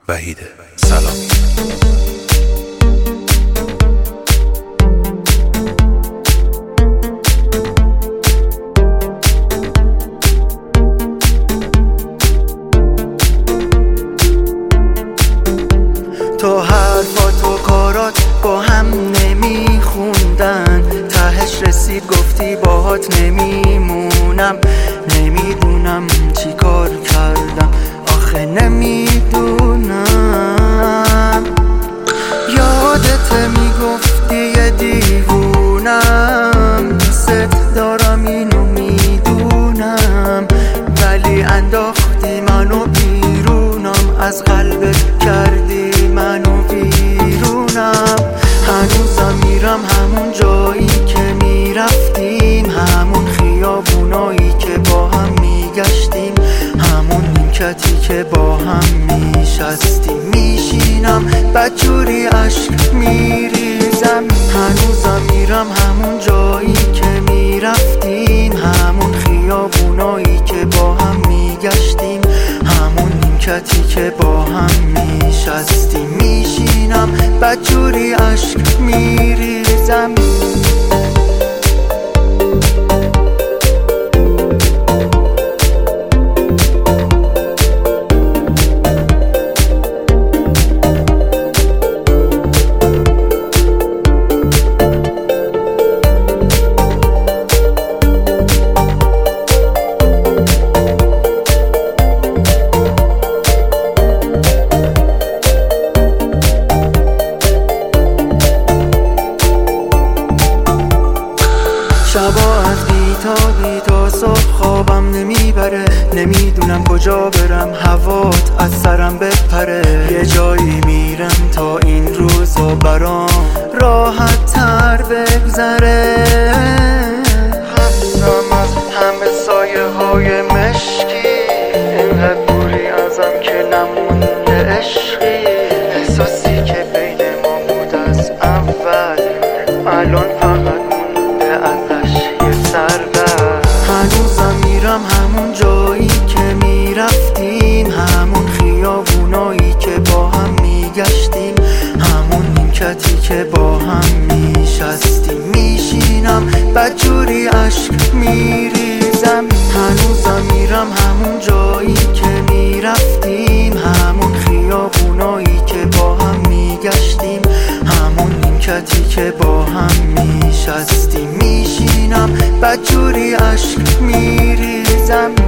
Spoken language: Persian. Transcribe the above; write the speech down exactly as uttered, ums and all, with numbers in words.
وحید سلامی. تو حرفات و کارات با هم نمیخوندن، تهش رسید گفتی باهات نمیمونم. نمیدونم چی کار کردم، آخه نمیدونم. یادت میگفتی یه دیوونم، دوست دارم اینو میدونم، ولی انداختی منو بیرونم، از قلبت کردی منو بیرونم. هنوزم میرم همون جایی که میرفتیم، همون خیابونایی که با هم میگشتیم، همون نیمکتی که با هم میشستیم. میشینم بدجوری عشق میریزم، هنوزم میرم همون جایی که میرفتیم، همون خیابونایی که با هم میگشتیم، همون نیمکتی که با هم میشستیم. میشینم بدجوری عشق میریزم. شبا از بیتابی تا صبح خوابم نمیبره، نمیدونم کجا برم هوات از سرم بپره. یه جایی میرم تا این روزا برام راحت تر بگذره. خستم از همه سایه های مشکی، اینقدر دوری ازم که نمونده عشقی. احساسی که بین ما بود از اول، الان فقط هنوزم میرم همون جایی که میرفتیم، همون خیابونایی که با هم میگشتیم، همون نیمکتی که با هم میشستیم. میشینم بدجوری عشق میریزم، هنوزم میرم همون جایی که میرفتیم، همون خیابونایی که با هم میگشتیم، همون نیمکتی که با هم میشستیم. میشینم بدجوری عشق میریزم.